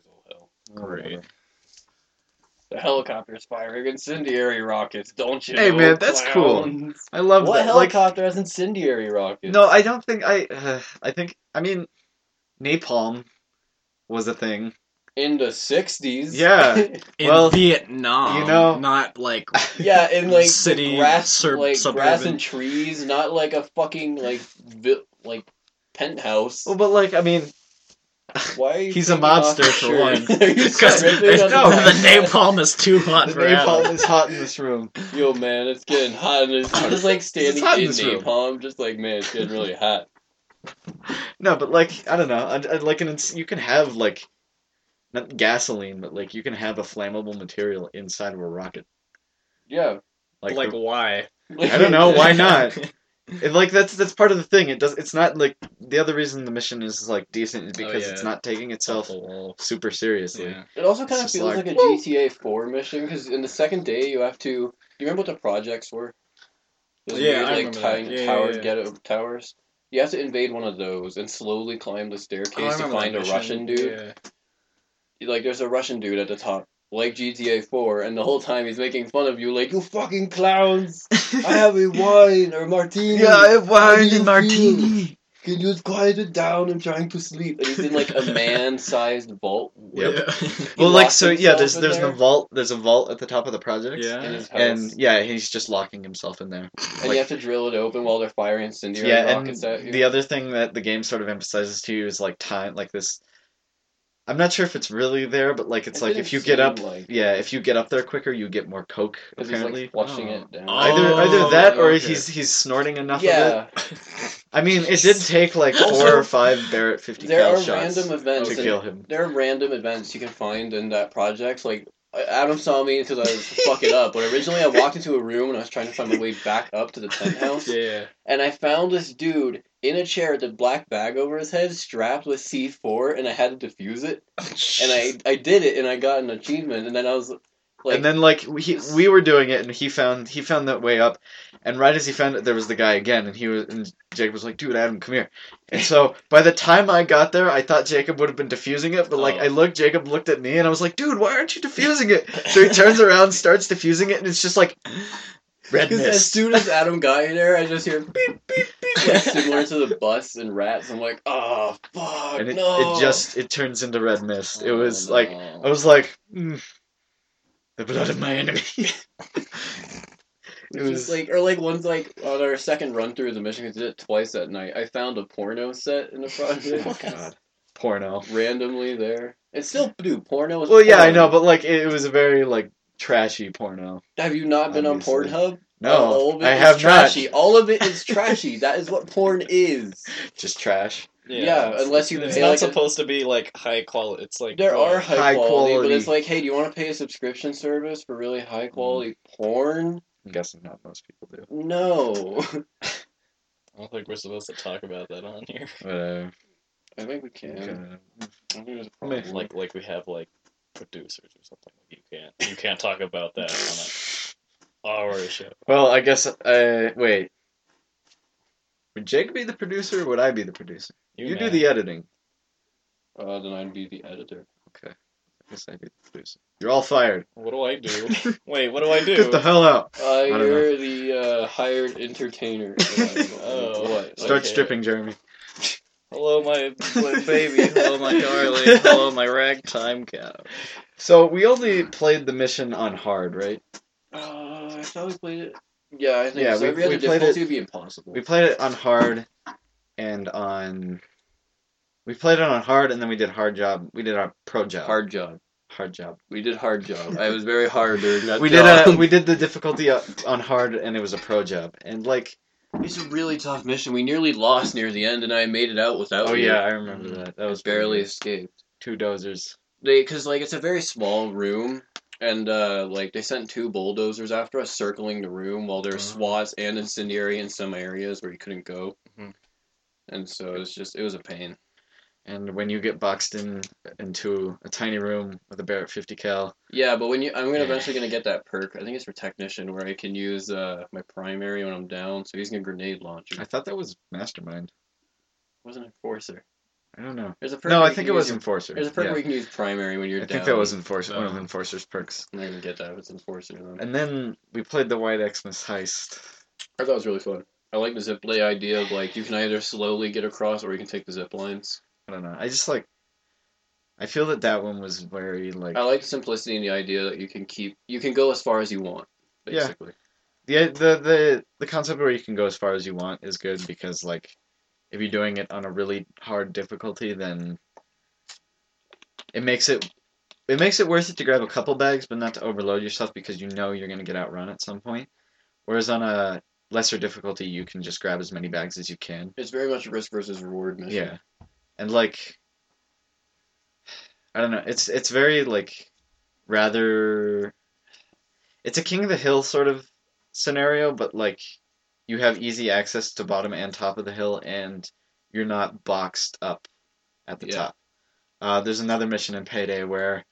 all hell. Great. The helicopter's firing incendiary rockets, don't you Hey, know, man, that's cool. clowns? I love What that. Like, helicopter has incendiary rockets? no, I don't think I mean, napalm was a thing. In the 60s? Yeah. In Well, Vietnam, you know- not like Yeah, in like City, the grass, suburban. grass and trees, not like a fucking like penthouse. Well, but like, I mean, Why are you he's a taking off mobster your for shirt? one. Are you Because stripping on no, the podcast? napalm is too hot the for Adam. napalm is hot in this room. Yo, man, it's getting hot in this. He's just like standing hot in in this room. napalm, just like, man, it's getting really hot. No, but like, I don't know. Like, you can have like, not gasoline, but like, you can have a flammable material inside of a rocket. Yeah. Like, Like why? I don't know, why not? And like that's part of the thing. It's not like the other reason the mission is like decent is because it's yeah. not taking itself Off the wall. super seriously. Yeah. It also It's kind of just feels like, like a woo! GTA 4 mission, because in the second day you have to. Do you remember what the projects were? Those Yeah, weird, I like, remember that. Yeah, tower yeah. ghetto towers. You have to invade one of those and slowly climb the Oh, I staircase to remember find that a mission. Russian dude. Like, there's a Russian dude at the top, like GTA 4, and the whole time he's making fun of you, like, you fucking clowns! I have a wine or martini! Yeah, I have How wine do you and martini. Can you quiet it down? I'm trying to sleep. And he's in like a man-sized vault. Yep. Yeah. Well, like, locks so yeah, himself there's in the there. vault. There's a vault at the top of the project. Yeah. In his house. And yeah, he's just locking himself in there. And you have to drill it open while they're firing incendiary Yeah, and rockets at you. the other thing that the game sort of emphasizes to you is like time, like this. I'm not sure if it's really there, but like it's It like didn't if you get up, seem like yeah, if you get up there quicker, you get more coke. 'Cause Apparently, he's like flushing it down. either Oh, that or okay. he's snorting enough of yeah, it. I mean, it did take like Also, 4 or 5 Barrett 50 there cal are shots random events. to and kill him. There are random events you can find in that project. Like Adam saw me because I was fuck it up. But originally, I walked into a room and I was trying to find my way back up to the penthouse. Yeah. And I found this dude in a chair with a black bag over his head, strapped with C4, and I had to defuse it. And I did it, and I got an achievement. And then I was like, And then like we were doing it, and he found that way up, and right as he found it, there was the guy again, and Jacob was like, "Dude, Adam, come here." And so by the time I got there, I thought Jacob would have been defusing it, but like Jacob looked at me, and I was like, "Dude, why aren't you defusing it?" So he turns around, starts defusing it, and it's just like red because as mist. soon as Adam got there, I just hear beep beep beep, like similar to the bus and rats. I'm like, oh fuck, And no. it turns into red mist. It Oh, was no. like I was like, the blood of my enemy. It was like, or like once, like on our second run through the mission, 'cause we did it twice that night. I found a porno set in the project. Oh god, porno. Randomly there. It's still, dude, porno is Well, yeah, I porn. know, but like it was a very like trashy porno. Have you not been Obviously. on Pornhub? No, All of it I is have trashy. not. All of it is trashy. That is what porn is. Just trash. Yeah, unless you It's pay not like supposed to be like high quality. It's like there are high quality, but it's quality. like, hey, do you want to pay a subscription service for really high quality porn? I'm guessing not most people do. No. I don't think we're supposed to talk about that on here. I think we can. Okay. I think there's a I mean, problem. Like we have like producers or something. You can't talk about that on our show. Well, I guess. Wait. Would Jake be the producer, or would I be the producer? You do man. the editing. Then I'd be the editor. Okay. I guess I'd be the producer. You're all fired. What do I do? Wait, what do I do? Get the hell out. don't You're the hired entertainer. Oh, what? Start Okay. stripping, Jeremy. Hello, my baby. Hello, my darling. Hello, my ragtime cow. So we only played the mission on hard, right? I thought we played it. Yeah, I think Yeah, so. we If we had the played difficulty, it- it'd be impossible. We played it on hard, and on. We played it on hard, and then we did hard job. We did our pro job. Hard job. Hard job. We did hard job. I was very hard during that We job. did the difficulty on hard, and it was a pro job, and like. It's a really tough mission. We nearly lost near the end, and I made it out without Oh you. yeah, I remember that. That was barely pretty escaped. good. 2 dozers. Because like it's a very small room, and like they sent 2 bulldozers after us, circling the room while there were SWATs and incendiary in some areas where you couldn't go. Mhm. And so it was a pain. And when you get boxed into a tiny room with a Barrett 50 cal, Yeah, but I'm eventually gonna get that perk. I think it's for technician where I can use my primary when I'm down. So using a grenade launcher. I thought that was Mastermind. It wasn't enforcer. I don't know. There's a perk No, where I you think can it was use your- Enforcer. There's a perk Yeah. where you can use primary when you're I down. think that was Enforcer, one of Oh. Enforcer's perks. I'm not gonna get that if it's Enforcer. Then. And then we played the White Xmas heist. I thought it was really fun. I like the zip lay idea of like you can either slowly get across or you can take the zip lines. I don't know. I just like. I feel that one was very like. I like the simplicity and the idea that you can go as far as you want, Yeah. basically. The concept where you can go as far as you want is good because like, if you're doing it on a really hard difficulty, then it makes it worth it to grab a couple bags, but not to overload yourself because you know you're gonna get outrun at some point. Whereas on a lesser difficulty, you can just grab as many bags as you can. It's very much a risk versus reward mission. Yeah, and like, I don't know. It's very like rather. It's a King of the Hill sort of scenario, but like you have easy access to bottom and top of the hill, and you're not boxed up at the Yeah. top. There's another mission in Payday where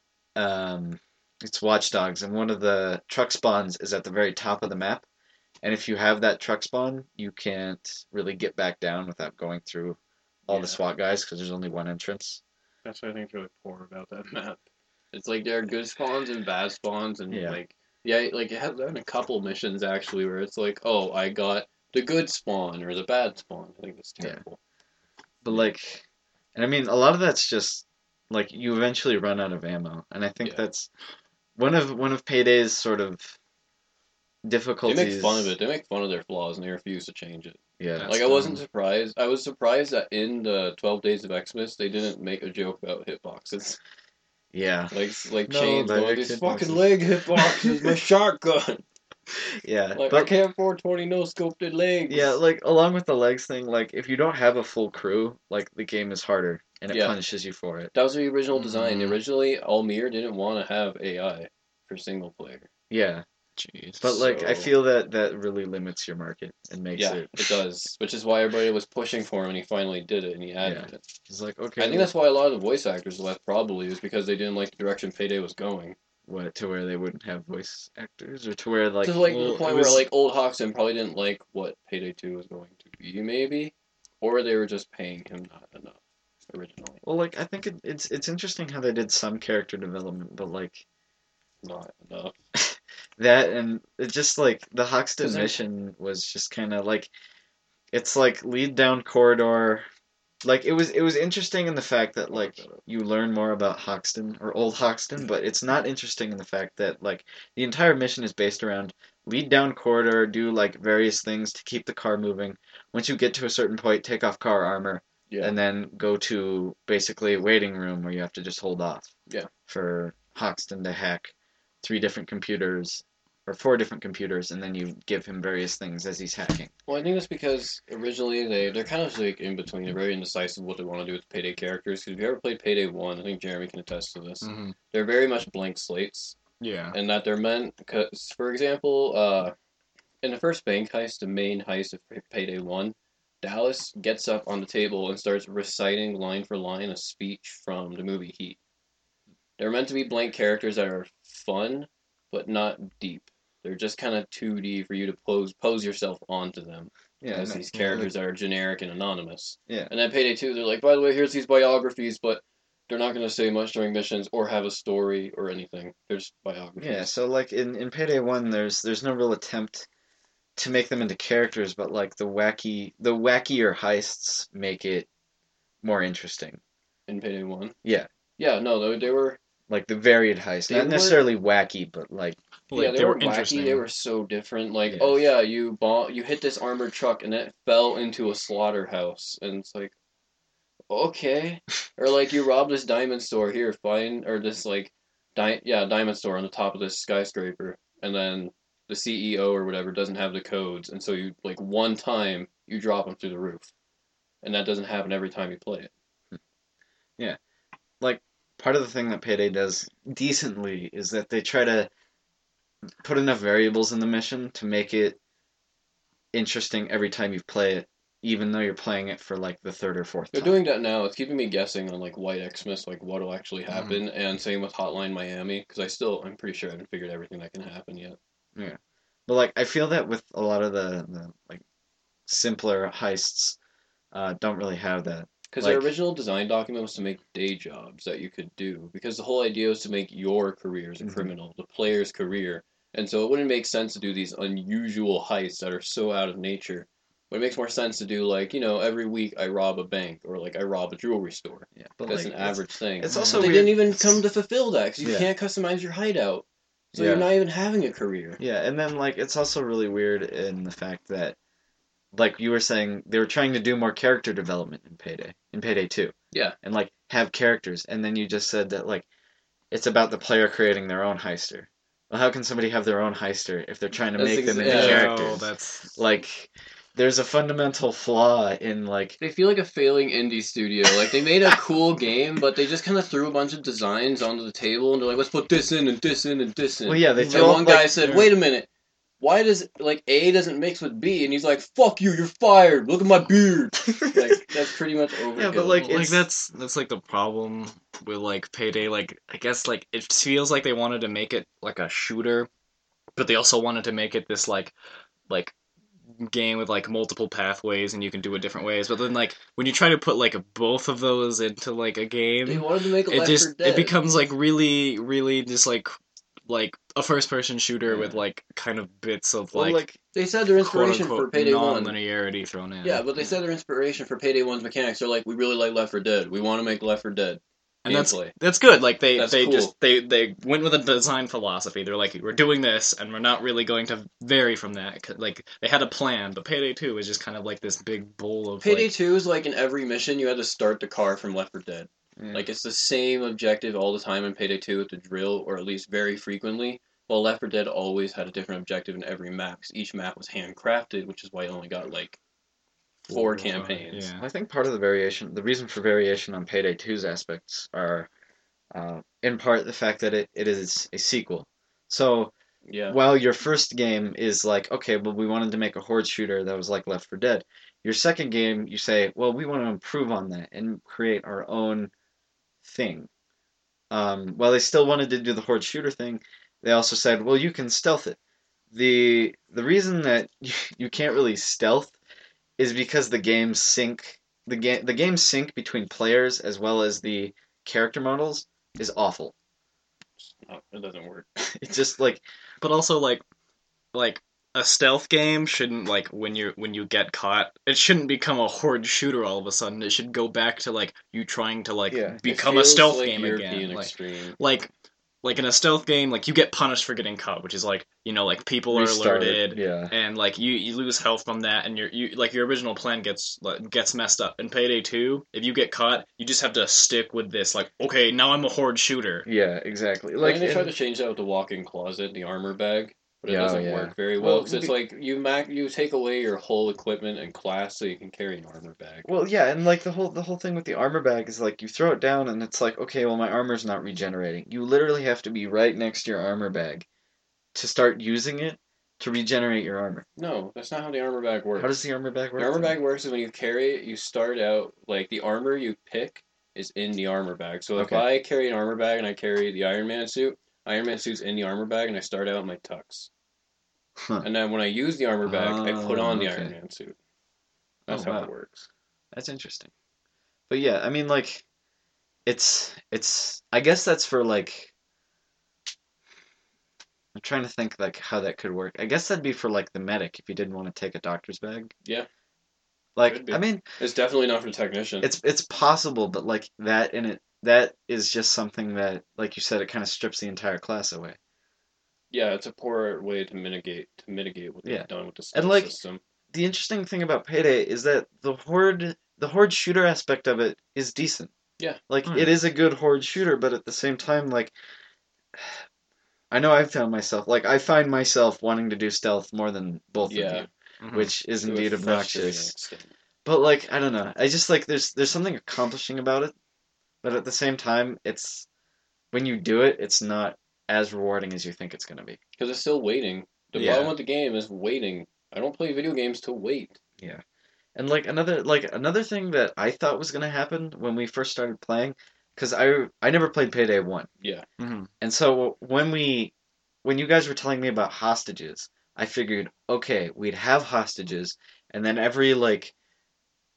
it's Watch Dogs, and one of the truck spawns is at the very top of the map. And if you have that truck spawn, you can't really get back down without going through all the Yeah. SWAT guys because there's only one entrance. That's what I think is really poor about that map. It's like there are good spawns and bad spawns, and Yeah. like it has done a couple missions actually where it's like, oh, I got the good spawn or the bad spawn. I think that's Yeah. terrible. But like, and I mean, a lot of that's just like you eventually run out of ammo, and I think Yeah. that's one of Payday's sort of They difficulties. make fun of it. They make fun of their flaws, and they refuse to change it. Yeah. That's Like I wasn't dumb. surprised. I was surprised that in the 12 Days of Xmas they didn't make a joke about hitboxes. Yeah. Like No, chains direct going, these hitboxes." fucking leg hitboxes, my shotgun. Yeah. Like I But can't 420 no scoped legs. yeah, like along with the legs thing, like if you don't have a full crew, like the game is harder and it Yeah. punishes you for it. That was the original design. Mm. Originally, Almir didn't want to have AI for single player. Yeah. Jeez. But like I So- feel that really limits your market and makes Yeah, it it does. Which is why everybody was pushing for him, and he finally did it, and he added it. it's like okay. I think that's why a lot of the voice actors left, probably, is because they didn't like the direction Payday was going. what to where they wouldn't have voice actors or to where like to like well, the point it was- where like old Hoxton probably didn't like what Payday 2 was going to be, maybe, or they were just paying him not enough originally. well like I think it's interesting how they did some character development, but like Not enough. that and it just like the Hoxton 'Cause then- mission was just kind of like it's like lead down corridor. Like it was interesting in the fact that like you learn more about Hoxton or old Hoxton, but it's not interesting in the fact that like the entire mission is based around lead down corridor, do like various things to keep the car moving. Once you get to a certain point, take off car armor, Yeah. and then go to basically a waiting room where you have to just hold off. Yeah. For Hoxton to hack 3 different computers or 4 different computers, and then you give him various things as he's hacking. Well, I think that's because originally they're kind of like in between. They're very indecisive what they want to do with the Payday characters. Because if you ever played Payday 1, I think Jeremy can attest to this. Mm-hmm. They're very much blank slates. Yeah. And that they're meant, because, for example, in the first bank heist, the main heist of Payday 1, Dallas gets up on the table and starts reciting line for line a speech from the movie Heat. They're meant to be blank characters that are fun, but not deep. They're just kind of 2D for you to pose yourself onto them as these characters that are generic and anonymous. Yeah. And then Payday 2, they're like, by the way, here's these biographies, but they're not going to say much during missions or have a story or anything. There's biographies. Yeah, so like in Payday 1 there's no real attempt to make them into characters, but like the wackier heists make it more interesting. In Payday 1? Yeah. Yeah, no, they were... Like the varied heists. They Not were- necessarily wacky, but like yeah, they were wacky. interesting. They were so different. Like, Yeah. oh yeah, you hit this armored truck and it fell into a slaughterhouse, and it's like, okay. Or like you robbed this diamond store here, fine, or this like, diamond store on the top of this skyscraper, and then the CEO or whatever doesn't have the codes, and so you like one time you drop them through the roof, and that doesn't happen every time you play it. part of the thing that Payday does decently is that they try to put enough variables in the mission to make it interesting every time you play it, even though you're playing it for like the 3rd or 4th They're time. doing that now. It's keeping me guessing on like White Xmas, like what'll actually happen, and same with Hotline Miami, because I'm pretty sure I haven't figured everything that can happen yet. But like I feel that with a lot of the like simpler heists, don't really have that. Because Like- their original design document was to make day jobs that you could do. Because the whole idea was to make your career as a Mhm. criminal, the player's career. And so it wouldn't make sense to do these unusual heists that are so out of nature. But it makes more sense to do like, every week I rob a bank or like I rob a jewelry store. Yeah, but That's like, an average thing. it's But also They weird. didn't even come to fulfill that because you Yeah. can't customize your hideout. So Yeah. you're not even having a career. Yeah, and then like it's also really weird in the fact that, like you were saying, they were trying to do more character development in Payday 2. Yeah. And like have characters, and then you just said that like it's about the player creating their own heister. Well, how can somebody have their own heister if they're trying to That's make them into yeah. characters? that's Like, there's a fundamental flaw in like. They feel like a failing indie studio. Like they made a cool game, but they just kind of threw a bunch of designs onto the table and they're like, let's put this in and this in and this in. Well, yeah, they And throw one up, guy like, said, they're- "Wait a minute, why does like A doesn't mix with B?" And he's like, "Fuck you, you're fired. Look at my beard." Like that's pretty much overkill. Yeah, but, like, like it's- that's like the problem with like Payday. Like I guess like it feels like they wanted to make it like a shooter, but they also wanted to make it this like game with like multiple pathways and you can do it different ways. But then like when you try to put like both of those into like a they game, wanted to make it Left 4 just Dead. it becomes like really just like a first person shooter Yeah. with like kind of bits of Well, like, like They said their quote inspiration for unquote Payday 1. non-linearity thrown in. Yeah, but they said their inspiration for Payday 1's mechanics are like, we really like Left 4 Dead. We want to make Left 4 Dead. And gameplay. that's good. Like they That's they cool. just they went with a design philosophy. They're like, we're doing this, and we're not really going to vary from that. Like they had a plan, but Payday 2 is just kind of like this big bowl of Payday like, 2 is like in every mission you had to start the car from Left 4 Dead. yeah. Like it's the same objective all the time in Payday 2 with the drill, or at least very frequently. While Left 4 Dead always had a different objective in every map, 'cause each map was handcrafted, which is why it only got like 4 or five, campaigns. Yeah. I think part of the reason for variation on Payday 2's aspects are, in part, the fact that it is a sequel. So Yeah. while your first game is like, okay, well, we wanted to make a horde shooter that was like Left 4 Dead, your second game, you say, well, we want to improve on that and create our own thing. While they still wanted to do the horde shooter thing, they also said, well, you can stealth it. The reason that you can't really stealth is because the games sync the games sync between players as well as the character models is awful. No, it doesn't work. It's just like But also like a stealth game shouldn't like when you get caught, it shouldn't become a horde shooter all of a sudden. It should go back to like you trying to like Yeah. become It a feels stealth like game you're again. being extreme. Like in a stealth game, like you get punished for getting caught, which is like like people are restarted. alerted. Yeah. And like you lose health from that, and your original plan gets messed up. In Payday 2, if you get caught, you just have to stick with this. Like, okay, now I'm a horde shooter. Yeah, exactly. Like, Like they tried in- to change that with the walk-in closet, the armor bag, but it Yeah, doesn't yeah. work very Well, well because it's be- like you take away your whole equipment and class so you can carry an armor bag. Well, yeah, and like the whole thing with the armor bag is like you throw it down and it's like, okay, well my armor's not regenerating. You literally have to be right next to your armor bag to start using it to regenerate your armor. No, that's not how the armor bag works. How does the armor bag work? The armor then? bag works is when you carry it, you start out like the armor you pick is in the armor bag. So if Okay. I carry an armor bag and I carry the Iron Man suit's in the armor bag and I start out in my tux. Huh. And then when I use the armor bag, I put on the okay. Iron Man suit. That's Oh, how wow. it works. That's interesting. But yeah, I mean like it's I guess that's for like I'm trying to think like how that could work. I guess that'd be for like the medic if you didn't want to take a doctor's bag. Yeah. Like Could be. I mean It's definitely not for the technician. it's possible, but like that is just something that, like you said, it kind of strips the entire class away. Yeah, it's a poor way to mitigate what they've Yeah. done with the And, stealth like, system. The interesting thing about Payday is that the horde shooter aspect of it is decent. Yeah. Like Hmm. it is a good horde shooter, but at the same time, like I know I've found myself like I find myself wanting to do stealth more than both of Yeah. you, Mhm. which is To a indeed frustrating obnoxious. extent. But like I don't know, I just like there's something accomplishing about it, but at the same time, it's when you do it, it's not as rewarding as you think it's gonna be. Because it's still waiting. The Yeah. problem with the game is waiting. I don't play video games to wait. And like another thing that I thought was gonna happen when we first started playing, because I never played Payday 1, Yeah. Mhm. and so when you guys were telling me about hostages, I figured okay we'd have hostages, and then every like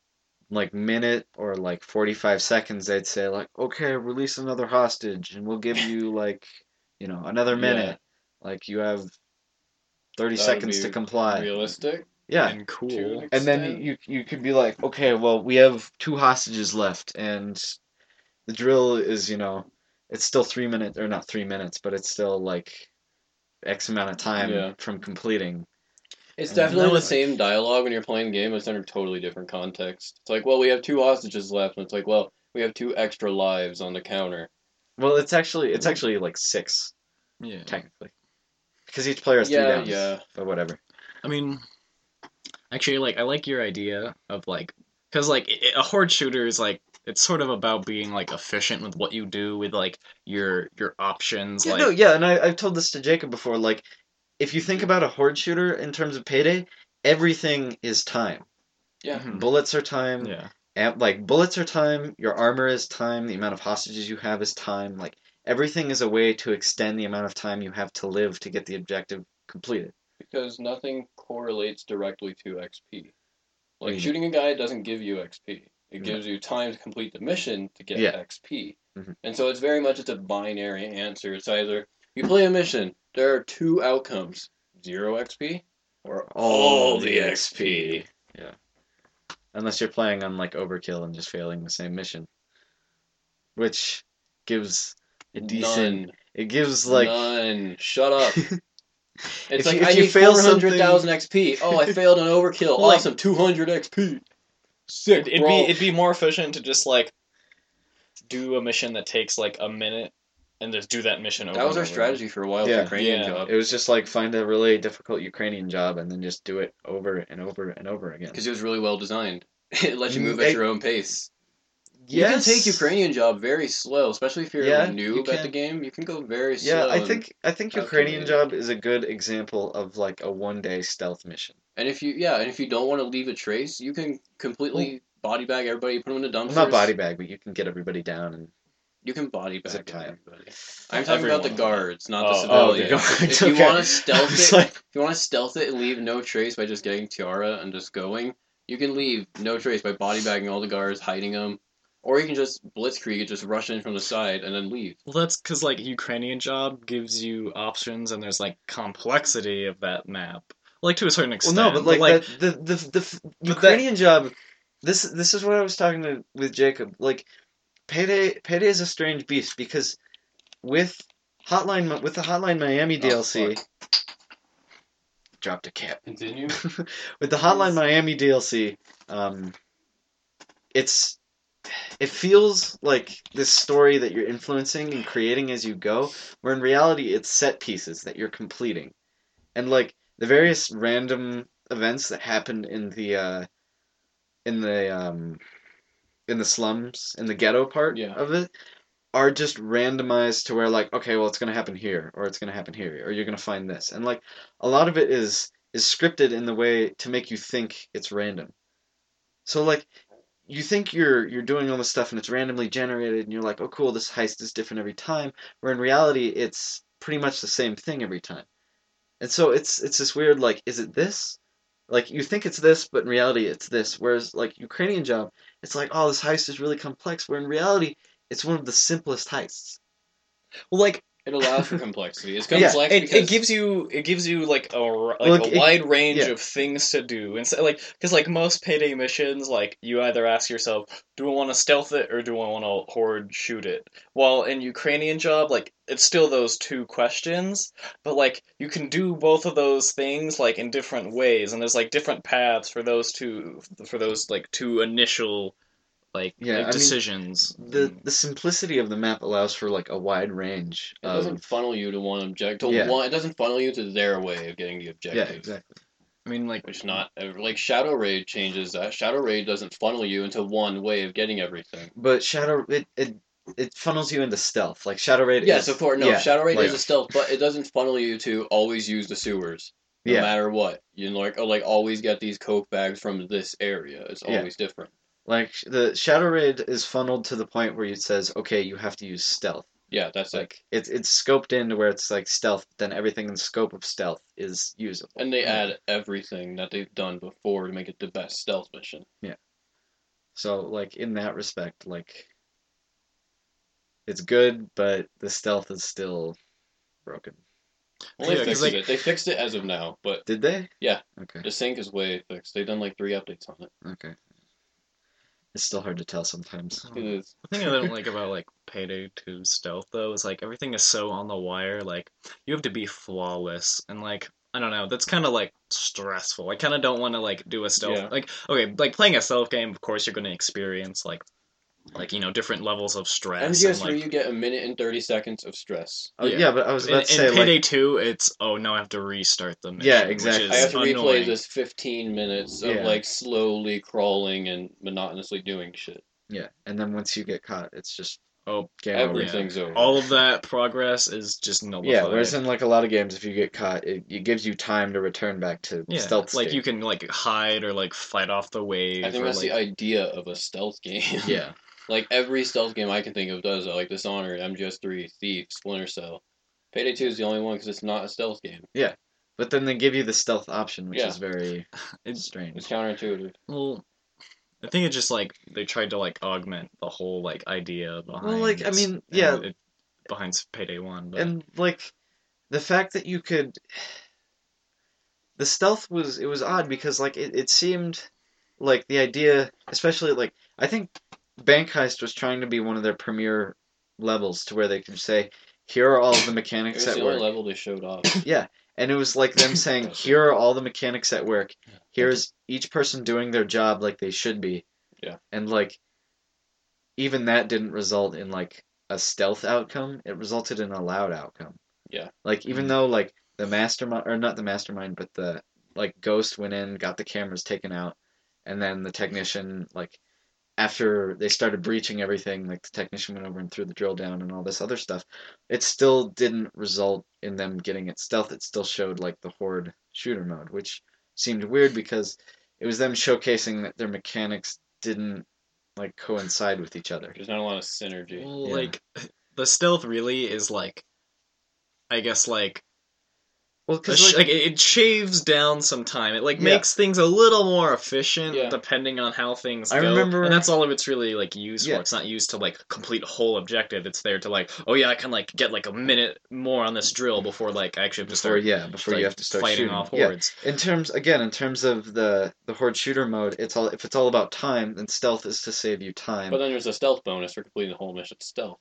like minute or like 45 seconds, they'd say like, okay, release another hostage, and we'll give you like, another Yeah. minute. Like you have 30 That would seconds to be comply. realistic. Yeah. And To cool. an And then extent. you could be like, okay, well, we have 2 hostages left, and the drill is, it's still 3 minutes, or not 3 minutes, but it's still like X amount of time Yeah. from completing. It's And definitely that the was same dialogue when you're playing a game, but it's under totally different context. It's like, well, we have 2 hostages left, and it's like, well, we have 2 extra lives on the counter. well, it's actually like 6 Yeah. technically, because each player has 3 downs. Yeah. But whatever. I mean, actually, like I like your idea of like, because like a horde shooter is like it's sort of about being like efficient with what you do with like your options. Yeah, Like, no, yeah, and I've told this to Jacob before. Like, if you think about a horde shooter in terms of Payday, everything is time. Yeah. mhm, Bullets are time. yeah, Like bullets are time. Your armor is time. The amount of hostages you have is time. Like everything is a way to extend the amount of time you have to live to get the objective completed. Because nothing correlates directly to XP. What do Like you mean? shooting a guy doesn't give you XP. It No. gives you time to complete the mission to get Yeah. XP. Mhm. And so it's very much just a binary answer. It's either you play a mission, there are 2 outcomes: 0 XP or all the XP. Yeah. Unless you're playing on like overkill and just failing the same mission, which gives a decent. None. It gives like. None. Shut up. It's If like, you- if I you need fail 400,000 XP. Oh, I failed on overkill. Well, like- Awesome. 200 XP. Sick, it'd bro. be more efficient to just like do a mission that takes like a minute and just do that mission over. That was and our over. strategy for a while with Yeah. Ukrainian Yeah. job. It was just like find a really difficult Ukrainian job and then just do it over and over and over again. Because it was really well designed. It lets you move Mm, at your own pace. You Yes. can take Ukrainian job very slow, especially if you're Yeah, a you noob at the can. game. You can go very Yeah, slow. I think Ukrainian calculated. job is a good example of like a 1 day stealth mission. And if you don't want to leave a trace, you can completely body bag everybody, put them in the dumpsters. Well, not body bag, but you can get everybody down and You can body Zip bag tie 'em. everybody. I'm talking about the Everyone. guards, not the Oh, the civilians. guards. If you Okay. want to stealth It's it, like- if you want to stealth it and leave no trace by just getting tiara and just going, you can leave no trace by body bagging all the guards, hiding them, or you can just blitzkrieg it, just rush in from the side and then leave. Well, that's because like Ukrainian job gives you options and there's like complexity of that map, like to a certain Well, extent. no, but like that, the that- Ukrainian job. This is what I was talking with Jacob. Like, Payday is a strange beast because with the Hotline Miami Oh, DLC, dropped a cap. Continue. With the Hotline Miami DLC, it feels like this story that you're influencing and creating as you go, where in reality it's set pieces that you're completing, and like the various random events that happen in the slums, in the ghetto part Yeah. of it, are just randomized to where like, okay, well, it's gonna happen here, or it's gonna happen here, or you're gonna find this, and like a lot of it is scripted in the way to make you think it's random. So like you think you're doing all this stuff and it's randomly generated and you're like, oh cool, this heist is different every time, where in reality it's pretty much the same thing every time. And so it's this weird like, is it this? Like you think it's this, but in reality it's this. Whereas like Ukrainian job, it's like, oh, this heist is really complex, where in reality it's one of the simplest heists. well, like It allows for complexity. It's Yeah, complex it because gives you like a Well, a wide range yeah. of things to do, and so, like because like most payday missions, like you either ask yourself, do I want to stealth it or do I want to horde shoot it? While in Ukrainian job, like it's still those two questions, but like you can do both of those things like in different ways, and there's like different paths for those like two initial Yeah, I mean, decisions. The simplicity of the map allows for like a wide range it doesn't of funnel you to one object. Yeah. It doesn't funnel you to their way of getting the yeah, objective. exactly. I mean, like Which not like Shadow Raid changes that. Shadow Raid doesn't funnel you into one way of getting everything. But Shadow it funnels you into stealth. Like Shadow Raid Yes, is of course. No, yeah, Shadow Raid like, is a stealth, but it doesn't funnel you to always use the sewers, no Yeah. matter what. You know, like always get these coke bags from this area. It's Yeah. always different. Like the Shadow Raid is funneled to the point where it says, okay, you have to use stealth. Yeah, that's it. Like it's scoped into where it's like stealth, but then everything in the scope of stealth is usable. And they add everything that they've done before to make it the best stealth mission. So like in that respect, like it's good, but the stealth is still broken. Well, Yeah, they 'cause fixed like it. They fixed it as of now, but Did they? yeah, Okay. the sync is way fixed. They've done like 3 updates on it. Okay. It's still hard to tell sometimes. It is. the thing I don't like about like Payday 2 Stealth though is like everything is so on the wire. Like you have to be flawless, and like I don't know, that's kind of like stressful. I kind of don't want to like do a stealth. Yeah. Like okay, like playing a stealth game, of course you're going to experience like different levels of stress and MGS3, like you get a minute and 30 seconds of stress. Oh yeah, but I was about to say in Payday like 2, it's oh no, I have to restart the mission. Yeah, exactly. Which I is have to replay annoying. this 15 minutes of Yeah. like slowly crawling and monotonously doing shit. yeah, and then once you get caught, it's just Oh, game over. Everything's over. all of that progress is just nullified. Yeah, whereas in like a lot of games, if you get caught, it gives you time to return back to yeah, stealth like state. you can like hide or like fight off the wave. I think or, that's like, the idea of a stealth game. Yeah, Like every stealth game I can think of does that. Like Dishonored, MGS3, Thief, Splinter Cell. Payday 2 is the only one because it's not a stealth game. but then they give you the stealth option, which Yeah. is very It's- strange. It's counterintuitive. well, I think it's just like they tried to like augment the whole like idea behind. Well, like I mean, yeah, behind Payday 1, but and like the fact that you could, the stealth was odd because like it seemed like the idea, especially like I think Bank Heist was trying to be one of their premier levels to where they could say, here are all of the It mechanics was that the only work. level they showed off. Yeah, and it was like them saying, That's here are all the mechanics at work. Here's each person doing their job like they should be. Yeah. And like even that didn't result in like a stealth outcome. It resulted in a loud outcome. Yeah. Like even though like the mastermind or not the mastermind, but the like Ghost went in, got the cameras taken out, and then the technician like after they started breaching everything, like the technician went over and threw the drill down and all this other stuff, it still didn't result in them getting it stealth. It still showed like the horde shooter mode, which seemed weird because it was them showcasing that their mechanics didn't like coincide with each other. There's not a lot of synergy. well, Yeah. like the stealth really is like, I guess like Well, because like it shaves down some time. It like Yeah. makes things a little more efficient Yeah. depending on how things I go. remember- and that's all of it's really like used Yeah. for. It's not used to like complete whole objective. It's there to like, oh yeah, I can like get like a minute more on this drill before like I actually have to before start before like, you have to start fighting shooting. off Yeah. hordes. In terms of the horde shooter mode, if it's all about time, then stealth is to save you time. But then there's a stealth bonus for completing the whole mission stealth.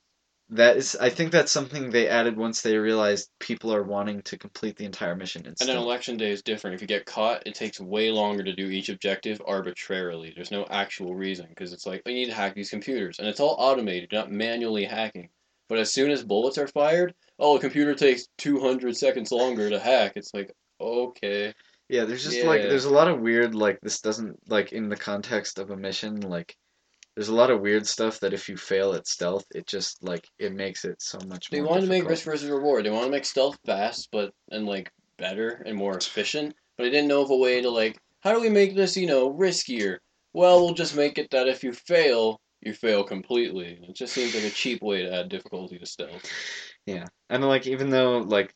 I think that's something they added once they realized people are wanting to complete the entire mission in And then stealth. election day is different. If you get caught, it takes way longer to do each objective arbitrarily. There's no actual reason because it's like, you need to hack these computers. And it's all automated, not manually hacking. But as soon as bullets are fired, oh, the computer takes 200 seconds longer to hack. It's like, okay. Yeah, there's just like Yeah. there's a lot of weird like this doesn't like in the context of a mission like there's a lot of weird stuff that if you fail at stealth, it just like it makes it so much They more wanted to make difficult. risk versus reward. They want to make stealth fast, and like better and more efficient. But they didn't know of a way to like, how do we make this, riskier? Well, we'll just make it that if you fail completely. It just seems like a cheap way to add difficulty to stealth. Yeah, and like even though like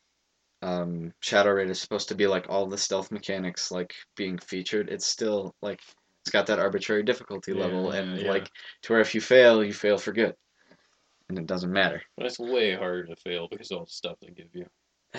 Shadow Raid is supposed to be like all the stealth mechanics like being featured, it's still like it's got that arbitrary difficulty Yeah, level yeah, and yeah. like to where if you fail for good, and it doesn't matter. But it's way harder to fail because of all the stuff they give you.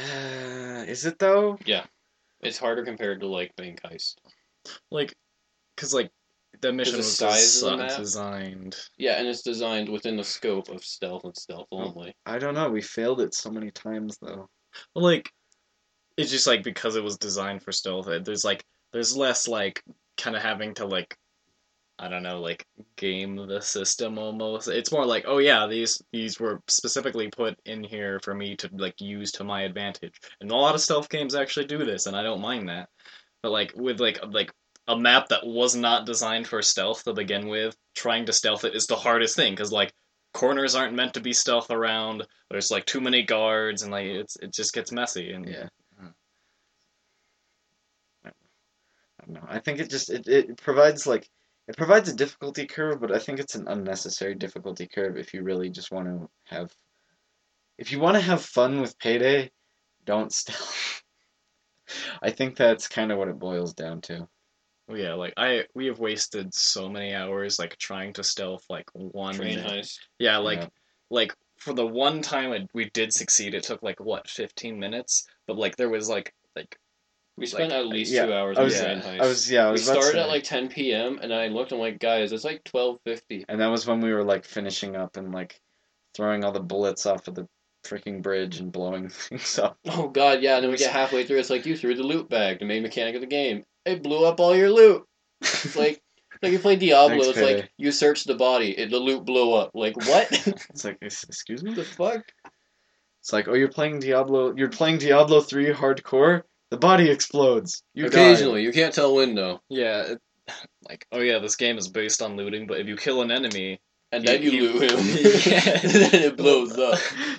Is it though? It's harder compared to like Bank Heist. Like, cause like the mission the was size of the map? designed. Yeah, and it's designed within the scope of stealth and stealth only. I don't know. We failed it so many times though. Well, like, it's just like because it was designed for stealth. There's less like kind of having to like, I don't know, like game the system almost. It's more like, oh yeah, these were specifically put in here for me to like use to my advantage. And a lot of stealth games actually do this, and I don't mind that. But like with like a map that was not designed for stealth to begin with, trying to stealth it is the hardest thing because like corners aren't meant to be stealth around. There's like too many guards, and like it just gets messy. And Yeah. I don't know. I think it provides like it provides a difficulty curve, but I think it's an unnecessary difficulty curve if you really just want to have fun with Payday, don't stealth. I think that's kind of what it boils down to. Yeah, like we have wasted so many hours like trying to stealth like one. Train heist. Yeah, Yeah. like for the one time we did succeed, it took like what 15 minutes, but like there was like We spent at least yeah, 2 hours I on was, train yeah. heist. I We was about to started at say. like 10 p.m. and I looked. I'm like, guys, it's like 12:50. And that was when we were like finishing up and like throwing all the bullets off of the freaking bridge and blowing things up. Oh god, yeah. And then we get halfway through. It's like you threw the loot bag, the main mechanic of the game. It blew up all your loot. It's like you play Diablo. Thanks, It's Payday. like you searched the body, the loot blew up. Like what? It's like, excuse me? the fuck? It's like, oh, you're playing Diablo 3 hardcore? The body explodes. You Occasionally, you can't tell when though. Yeah, like oh yeah, this game is based on looting, but if you kill an enemy, And then you You- loot him. Yeah. And then it blows up.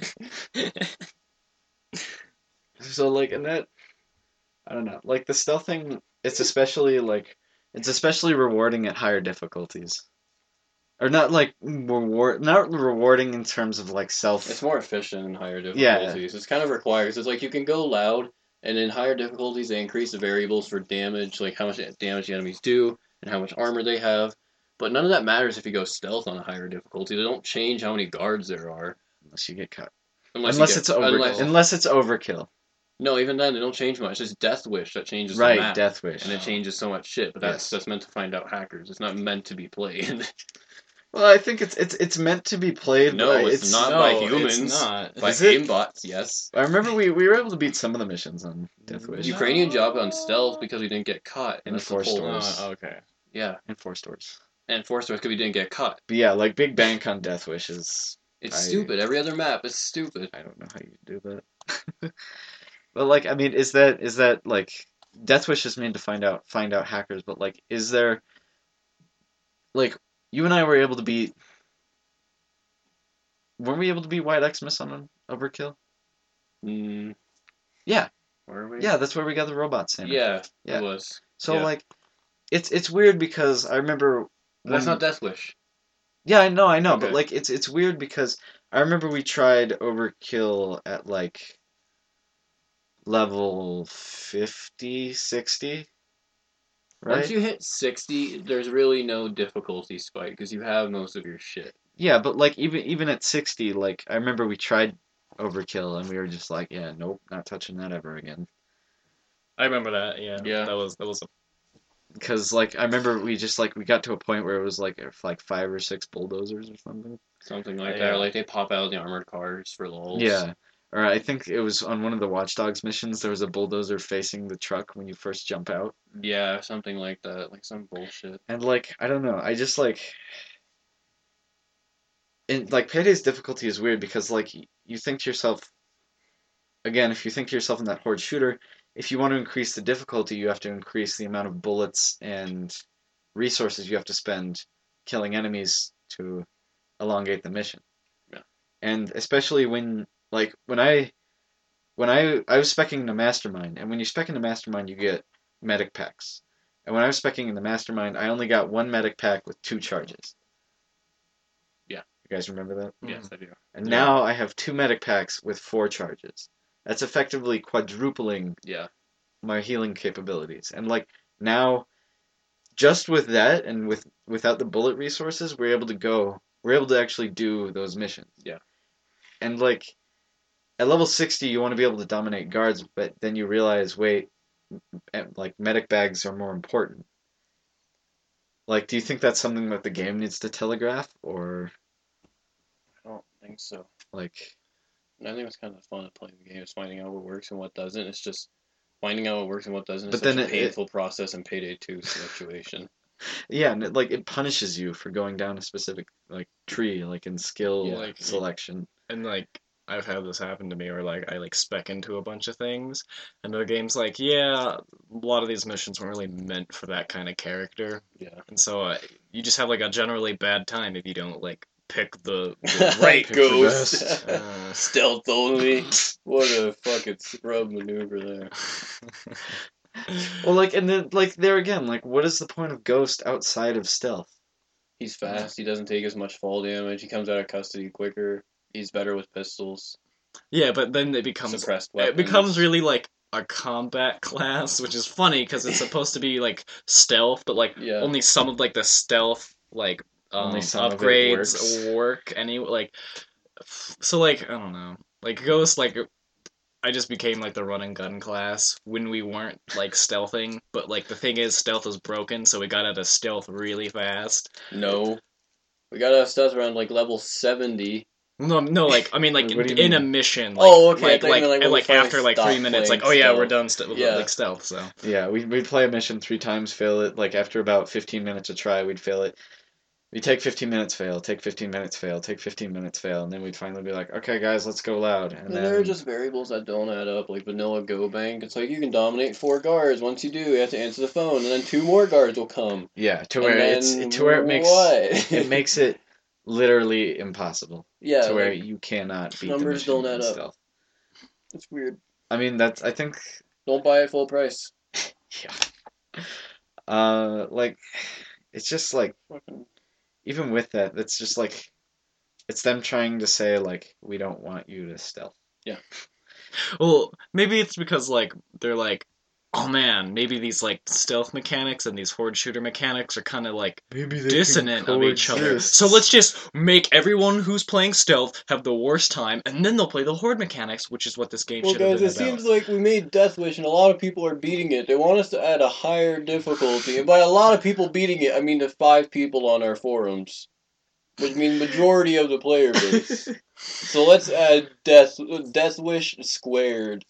So like, and that, I don't know, like the stealth thing, it's especially rewarding at higher difficulties. Or not like not rewarding in terms of like self. It's more efficient in higher Yeah. difficulties. It's kind of required. 'Cause it's like you can go loud, and in higher difficulties they increase the variables for damage, like how much damage the enemies do and how much armor they have. But none of that matters if you go stealth on a higher difficulty. They don't change how many guards there are. Unless you get caught. Unless, Unless you it's get, unless it's overkill. no, even then they don't change much. It's Death Wish that changes the Right, map, Death Wish. and it changes so much shit. But Yes. that's meant to find out hackers. It's not meant to be played. Well, I think it's meant to be played. No, but it's not no, by it's humans. not. By Is it? aimbots, yes. I remember we were able to beat some of the missions on Death Wish. Ukrainian job on stealth because we didn't get caught. In That's the 4 whole- stores. Oh, okay. Yeah, And 4 stores. and forced us because we didn't get caught. But yeah, like Big Bank on Death Wish is. It's I- stupid. Every other map is stupid. I don't know how you do that. But like, I mean, is that like Death Wish is meant to find out hackers? But like, is there like you and I were able to beat? Weren't we able to beat White Xmas on Overkill? Mm, Yeah. were we? Yeah, that's where we got the robot Santa. Yeah, Yeah. it was. So yeah. like, it's weird because I remember. That's when- not Death Wish. Yeah, I know, but Okay. like it's weird because I remember we tried Overkill at like level 50, 60. Right? Once you hit 60, there's really no difficulty spike because you have most of your shit. Yeah, but like even at 60, like I remember we tried Overkill and we were just like, yeah, nope, not touching that ever again. I remember that. Yeah. Yeah. That was a Because like I remember we just like we got to a point where it was like 5 or 6 bulldozers or something. Something like Yeah. that. Like they pop out of the armored cars for lols. Yeah. Or I think it was on one of the Watch Dogs missions. There was a bulldozer facing the truck when you first jump out. Yeah, something like that. Like some bullshit. And like I don't know, I just like. And like Payday's difficulty is weird because like you think to yourself. Again, if you think to yourself in that horde shooter, if you want to increase the difficulty, you have to increase the amount of bullets and resources you have to spend killing enemies to elongate the mission. Yeah. And especially when I was specking in the Mastermind, and when you spec in the Mastermind, you get medic packs. And when I was specking in the Mastermind, I only got 1 medic pack with 2 charges. Yeah. You guys remember that? Yes, I do. And Yeah. now I have 2 medic packs with 4 charges. That's effectively quadrupling Yeah. my healing capabilities. And like now, just with that and without the bullet resources, we're able to actually do those missions. Yeah. And like at level 60, you want to be able to dominate guards, but then you realize, wait, like medic bags are more important. Like, do you think that's something that the game needs to telegraph, or I don't think so. like? I think it's kind of fun to play the game. It's finding out what works and what doesn't. It's just finding out what works and what doesn't is But such then a painful process in Payday 2 situation. Yeah, and it punishes you for going down a specific like tree, like in skill Yeah. Like- selection. And like I've had this happen to me where like I like spec into a bunch of things and the game's like, yeah, a lot of these missions weren't really meant for that kind of character. Yeah. And so you just have like a generally bad time if you don't like pick the Right, Pick the Ghost. best. Stealth only. What a fucking scrub maneuver there. Well, like, and then like there again, like, what is the point of Ghost outside of stealth? He's fast. He doesn't take as much fall damage. He comes out of custody quicker. He's better with pistols. Yeah, but then it becomes Suppressed weapons. it becomes really like a combat class, which is funny because it's supposed to be like stealth, but like Yeah. only some of like the stealth like Only some of it upgrades work any like. So like I don't know, like Ghost like. I just became like the run and gun class when we weren't like stealthing, but like the thing is stealth was broken, so we got out of stealth really fast. No. We got our stuff around like level 70. No, like I mean, like What do you in mean? a mission. Like, Oh, okay, I Like, thought you meant, like, when and we like finally after like stopped 3 minutes, like playing oh yeah, stealth. we're done Yeah. like stealth. So Yeah, we'd play a mission 3 times, fail it. Like after about 15 minutes a try, we'd fail it. We take 15 minutes, fail. Take 15 minutes, fail. Take 15 minutes, fail, and then we'd finally be like, okay, guys, let's go loud. And And then there are just variables that don't add up, like vanilla Go Bank. It's like you can dominate 4 guards. Once you do, you have to answer the phone, and then 2 more guards will come. yeah, to And where then it makes what? it makes it literally impossible. Yeah, to where like, you cannot beat the numbers mission don't in add up. stealth. it's weird. I mean, I think, Don't buy it full price. yeah. Like, it's just like, Fucking even with that, it's just like, it's them trying to say, like, we don't want you to stealth. well, maybe it's because like they're like, oh man, maybe these like stealth mechanics and these horde shooter mechanics are kind of like Maybe dissonant of each other. So let's just make everyone who's playing stealth have the worst time, and then they'll play the horde mechanics, which is what this game Well, should have guys, been it about. seems like we made Death Wish, and a lot of people are beating it. They want us to add a higher difficulty, and by a lot of people beating it, I mean the 5 people on our forums, which means majority of the player base. So let's add Death Wish squared.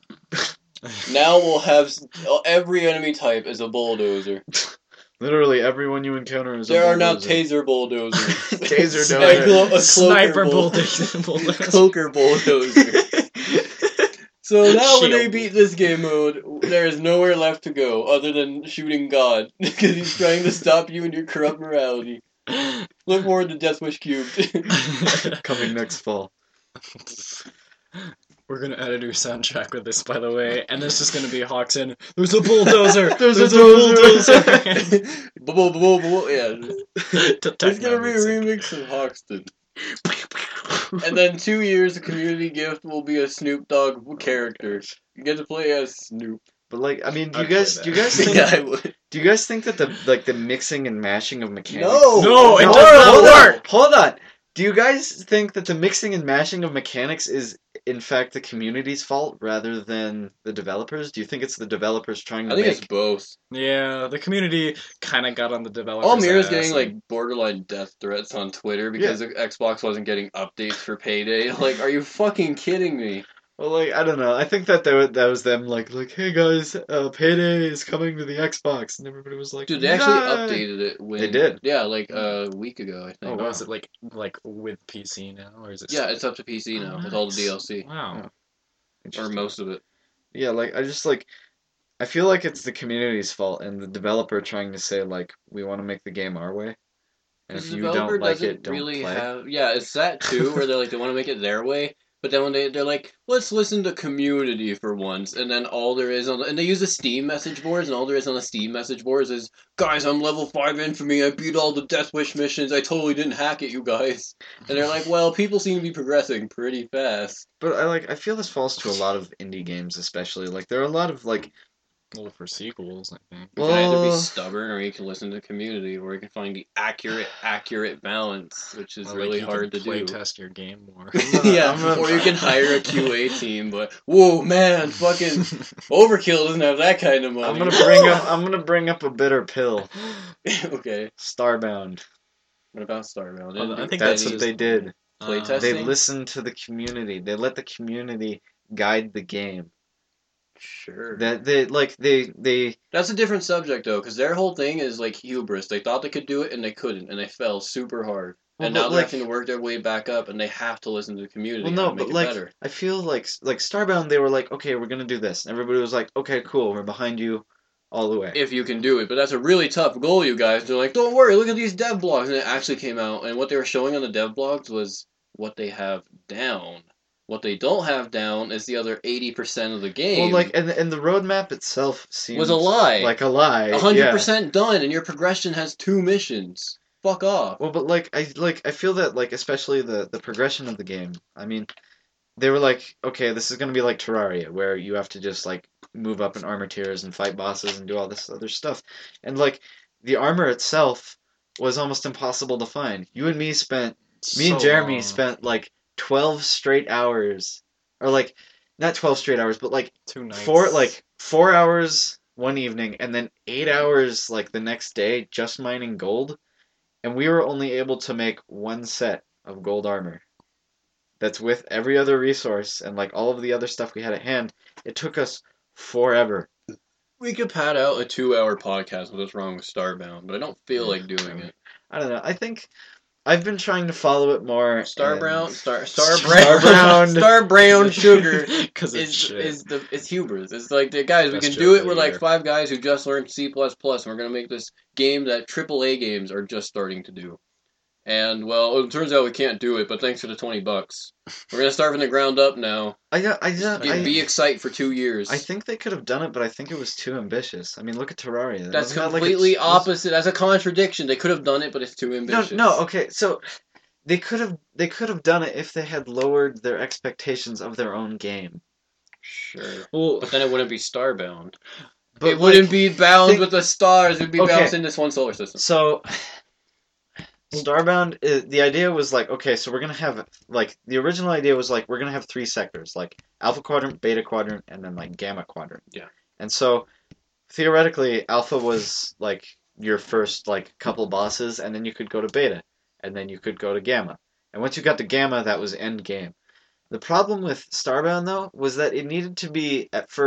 Now we'll have every enemy type as a bulldozer. Literally everyone you encounter is There a are now bulldozer. taser bulldozers. Taser A dozer. Sniper bulldozer. bulldozer. Cloaker bulldozer. So now when they Shield. beat this game mode, there is nowhere left to go other than shooting God. Because he's trying to stop you and your corrupt morality. Look forward to Death Wish Cubed. Coming next fall. We're gonna add a new soundtrack with this, by the way, and it's just gonna be Hawkson. There's a bulldozer. There's a bulldozer. Yeah. It's gonna be a remix of Hoxton. And then 2 years, the community gift will be a Snoop Dogg character. You get to play as Snoop. But like, I mean, do you I'd play guys that. think Yeah, I would. do you guys think that the mixing and mashing of mechanics? No, it No, does hold not on, work. hold on. Do you guys think that the mixing and mashing of mechanics is in fact the community's fault rather than the developers? Do you think it's the developers trying to I think make it's both. Yeah, the community kind of got on the developers. Almira's ass getting and- like borderline death threats on Twitter because the Xbox wasn't getting updates for Payday. Like, are you fucking kidding me? Well, like, I don't know. I think that that was them, like, hey guys, Payday is coming to the Xbox, and everybody was like, Dude, they actually "Nah." updated it when They did? Yeah, like a week ago, I think. Oh, was it like with PC now, or is it? Yeah, it's up to PC now with all the nice. DLC Wow. Yeah. or Interesting. most of it. Yeah, like, I feel like it's the community's fault and the developer trying to say, like, we want to make the game our way, and if The you developer don't like doesn't it, don't really play. have. Yeah, it's that too, where they're like they want to make it their way, but then when they're like, let's listen to community for once, and then all there is and they use the Steam message boards, and all there is on the Steam message boards is, guys, I'm level 5 infamy, I beat all the Death Wish missions, I totally didn't hack it, you guys, and they're like, well, people seem to be progressing pretty fast. But I feel this falls to a lot of indie games, especially. Like, there are a lot of, like, Well, for sequels, I think. You can either be Well- stubborn, or you can listen to community, or you can find the accurate balance, which is Or, really you hard can to play do. test your game more. Yeah, I'm gonna- or you can hire a QA team, but whoa, man, fucking Overkill doesn't have that kind of money. I'm gonna bring up a bitter pill. Okay, Starbound. what about Starbound? Well, I think That's that what is- they did. Play Uh, testing? They listened to the community. They let the community guide the game. Sure. That they That's a different subject though, because their whole thing is like hubris. They thought they could do it and they couldn't, and they fell super hard. Well, And but, now they're like- having to work their way back up, and they have to listen to the community. well how no, to make but it like better. I feel like Starbound they were like, okay, we're gonna do this. And everybody was like, okay, cool, we're behind you all the way. If you can do it, but that's a really tough goal, you guys. They're like, don't worry, look at these dev blogs, and it actually came out, and what they were showing on the dev blogs was what they have down. What they don't have down is the other 80% of the game. Well, like and the roadmap itself seems was a lie. like a lie. 100% done, and your progression has 2 missions. Fuck off. Well, but I feel that like especially the progression of the game. I mean, they were like, okay, this is gonna be like Terraria, where you have to just like move up in armor tiers and fight bosses and do all this other stuff. And like the armor itself was almost impossible to find. Me and Jeremy spent like 12 straight hours, or like not 12 straight hours, but like 2 nights. 4 hours one evening and then 8 hours like the next day just mining gold, and we were only able to make one set of gold armor. That's with every other resource and like all of the other stuff we had at hand. It took us forever. We could pad out a 2-hour podcast with what's wrong with Starbound, but I don't feel like doing it. I don't know. I think I've been trying to follow it more. Starbound Sugar Because it's hubris. It's like the guys, we Best can joke do it. of We're the like year. 5 guys who just learned C++, and we're gonna make this game that AAA games are just starting to do. And well, it turns out we can't do it, but thanks for the $20. We're gonna start from the ground up now. Be excited for 2 years. I think they could have done it, but I think it was too ambitious. I mean, look at Terraria. That's Wasn't that completely opposite. That's a contradiction. They could have done it, but it's too ambitious. No, okay. So they could have done it if they had lowered their expectations of their own game. Sure. Well, But then it wouldn't be Starbound. But It wouldn't be bound think- with the stars. It would be Okay. bounced in this one solar system. So Starbound, the idea was like, okay, so we're gonna have like the original idea was like we're gonna have 3 sectors, like Alpha Quadrant, Beta Quadrant, and then like Gamma Quadrant. Yeah. And so theoretically, Alpha was like your first like couple bosses, and then you could go to Beta, and then you could go to Gamma. And once you got to Gamma, that was end game. The problem with Starbound though was that it needed to be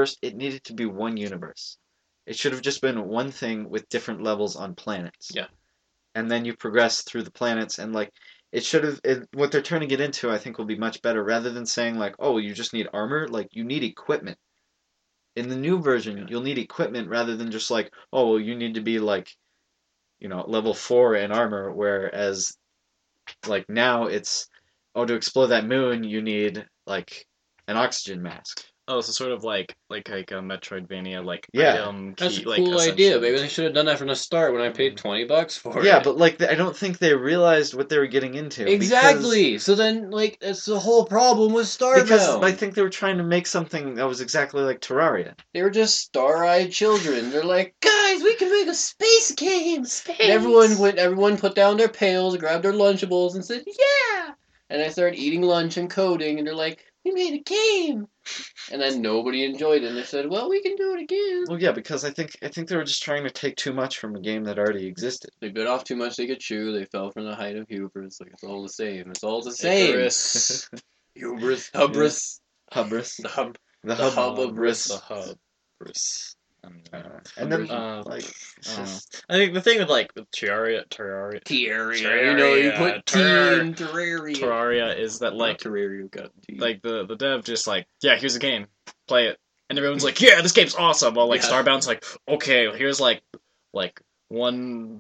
one universe. It should have just been one thing with different levels on planets. Yeah. And then you progress through the planets, and like it should have what they're turning it into I think will be much better, rather than saying like, oh, you just need armor. Like you need equipment. In the new version, you'll need equipment rather than just like, oh, well, you need to be like, level 4 in armor, whereas like now it's, oh, to explore that moon you need like an oxygen mask. oh, so sort of like a Metroidvania, like Yeah. item That's key, a like cool idea. essentially. Maybe they should have done that from the start when I paid $20 for it. Yeah, but like I don't think they realized what they were getting into. Exactly. So then, like, that's the whole problem with Starbound. Because I think they were trying to make something that was exactly like Terraria. They were just star-eyed children. They're like, guys, we can make a space game. Space. And everyone put down their pails, grabbed their Lunchables, and said, yeah. And I started eating lunch and coding, and they're like, we made a game. And then nobody enjoyed it, and they said, well, we can do it again. Well, yeah, because I think they were just trying to take too much from a game that already existed. They bit off too much they could chew. They fell from the height of hubris. Like, it's all the same. It's all the same. Icarus. Hubris. Hubris. Hubris. The hub. The The hub. hub of Briss. The hub. Briss. And then Like, it's I don't know. just I think the thing with like with Terraria, Terraria. You know, you put T in Terraria. Terraria is that like Terraria got T. like the dev just like, yeah, here's a game, play it, and everyone's like, yeah, this game's awesome. While like Yeah. Starbound's like, okay, here's like 1/500th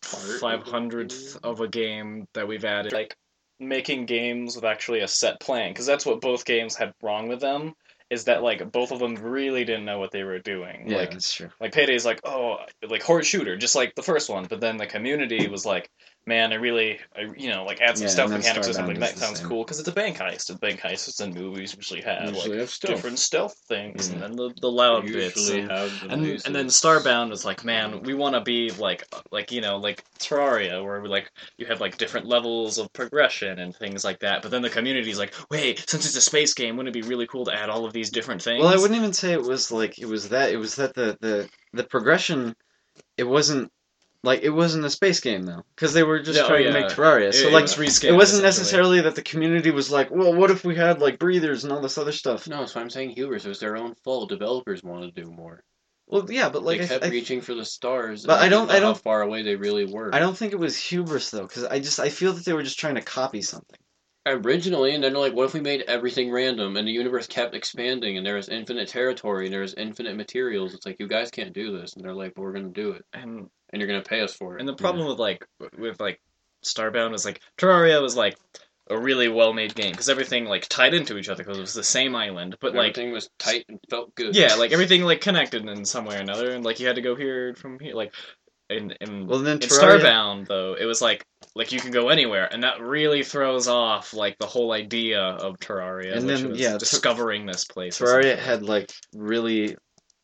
of a game that we've added. Like making games with actually a set plan, because that's what both games had wrong with them. Is that like both of them really didn't know what they were doing. yeah, Like that's true. Payday's like, oh, like horde shooter, just like the first one. But then the community was like, man, I like add some Yeah, stealth and then mechanics or Starbound something. is That the sounds same. cool because it's a bank heist. And bank heists in movies usually have Usually like have stealth. different stealth things, Yeah. and then the loud bits. Usually And, have the and bases. then Starbound was like, man, we want to be like Terraria, where you have like different levels of progression and things like that. But then the community's like, wait, since it's a space game, wouldn't it be really cool to add all of these different things? Well, I wouldn't even say it was that. It was that the progression. It wasn't a space game though, because they were just Yeah, oh, trying to yeah. make Terraria. So It like was it reskinned, wasn't essentially. necessarily that the community was like, well, what if we had like breathers and all this other stuff? No, that's why I'm saying hubris. It was their own fault. Developers wanted to do more. Well, yeah, but like They kept I reaching for the stars. But and I they don't- forgot I don't- how far away they really were. don't think it was hubris though, because I feel that they were just trying to copy something. Originally, and then they're like, what if we made everything random and the universe kept expanding and there was infinite territory and there was infinite materials? It's like, you guys can't do this. And they're like, but we're going to do it. and And you're going to pay us for it. And the problem with Starbound is like Terraria was like a really well made game because everything like tied into each other because it was the same island, but like everything was tight and felt good. yeah, like everything like connected in some way or another, and like you had to go here from here, like in Well, then in Terraria- Starbound though it was like you can go anywhere, and that really throws off like the whole idea of Terraria, And which then, was yeah, discovering this place. Terraria essentially. had like really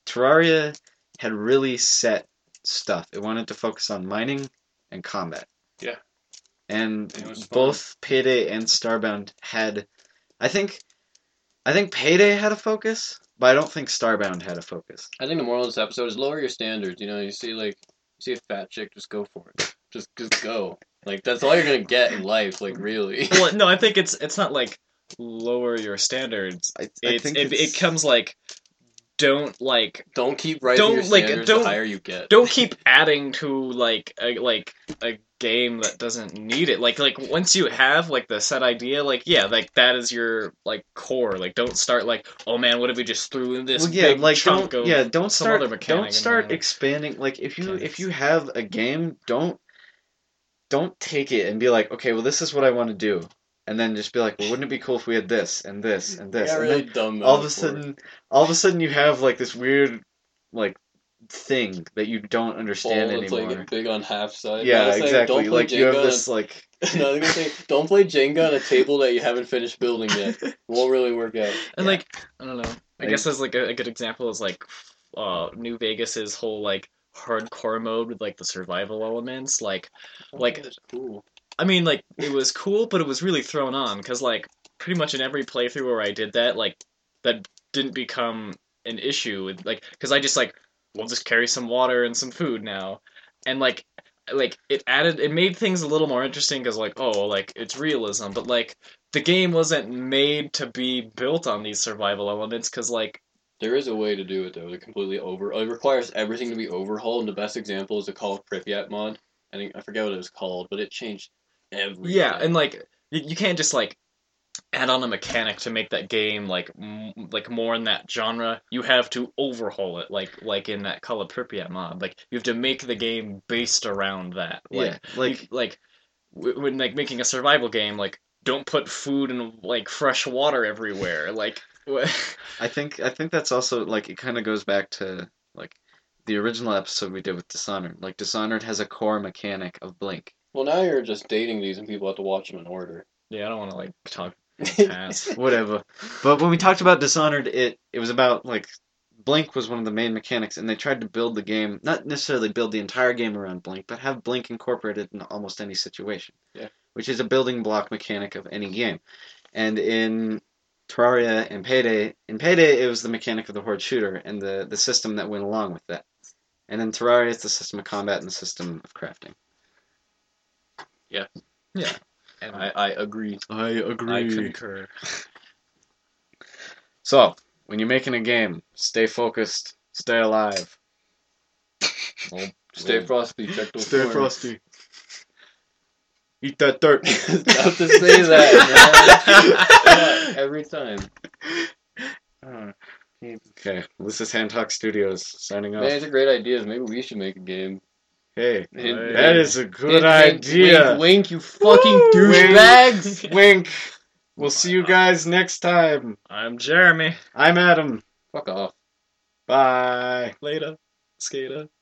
Terraria had really set stuff. It wanted to focus on mining and combat. Yeah. And It was fun. both Payday and Starbound had, I think Payday had a focus, but I don't think Starbound had a focus. I think the moral of this episode is lower your standards. You see a fat chick, just go for it. Just go. Like that's all you're gonna get in life. Like really. Well, no, I think it's not like lower your standards. I It's think it comes like don't Don't keep raising your standards the higher you get. don't keep adding to a game that doesn't need it. Like once you have like the set idea, like yeah, like that is your like core. Like don't start like, oh man, what if we just threw in this big chunk of don't some start other mechanic don't start in there. expanding. Like if Mechanics. you have a game, don't take it and be like, okay, well this is what I want to do, and then just be like, well, wouldn't it be cool if we had this and this and this, Yeah, and really then dumb. all of a metaphor. sudden you have like this weird like thing that you don't understand Ball that's anymore. like big on half side. Yeah, Another thing, exactly. Don't play Like you have Jenga this like Another good thing, don't play Jenga on a table that you haven't finished building yet. It won't really work out. And Yeah. like I don't know. I guess as like a good example is like New Vegas's whole like hardcore mode with like the survival elements. Like That's cool. I mean like it was cool, but it was really thrown on because like pretty much in every playthrough where I did that, like that didn't become an issue with like because I just like we'll just carry some water and some food now, and like it made things a little more interesting because like oh like it's realism, but like the game wasn't made to be built on these survival elements because like There is a way to do it though. It requires everything to be overhauled, and the best example is the Call of Pripyat mod. I forget what it was called, but it changed everything. yeah, and like you can't just like add on a mechanic to make that game like like more in that genre. You have to overhaul it like in that Call of Pripyat mod. Like you have to make the game based around that. yeah, like When like making a survival game, like don't put food and like fresh water everywhere. Like I think that's also like it kind of goes back to like the original episode we did with Dishonored. Like Dishonored has a core mechanic of blink. Well, now you're just dating these, and people have to watch them in order. yeah, I don't want to like talk past. Whatever. But when we talked about Dishonored, it was about like Blink was one of the main mechanics, and they tried to build the game, not necessarily build the entire game around Blink, but have Blink incorporated in almost any situation. Yeah. Which is a building block mechanic of any game. And in Terraria and in Payday it was the mechanic of the horde shooter and the system that went along with that. And in Terraria it's the system of combat and the system of crafting. Yeah. And I agree. I agree. I concur. So, when you're making a game, stay focused, stay alive. Stay frosty. Check those Stay corners. frosty. Eat that dirt. About to say that, man. Every time. Okay, this is Hand Talk Studios signing off. Man, it's a great idea. Maybe we should make a game. Hey, Hint, that is a good hint, idea. Wink, wink, you fucking douchebags. Wink. We'll see you guys next time. I'm Jeremy. I'm Adam. Fuck off. Bye. Later, skater.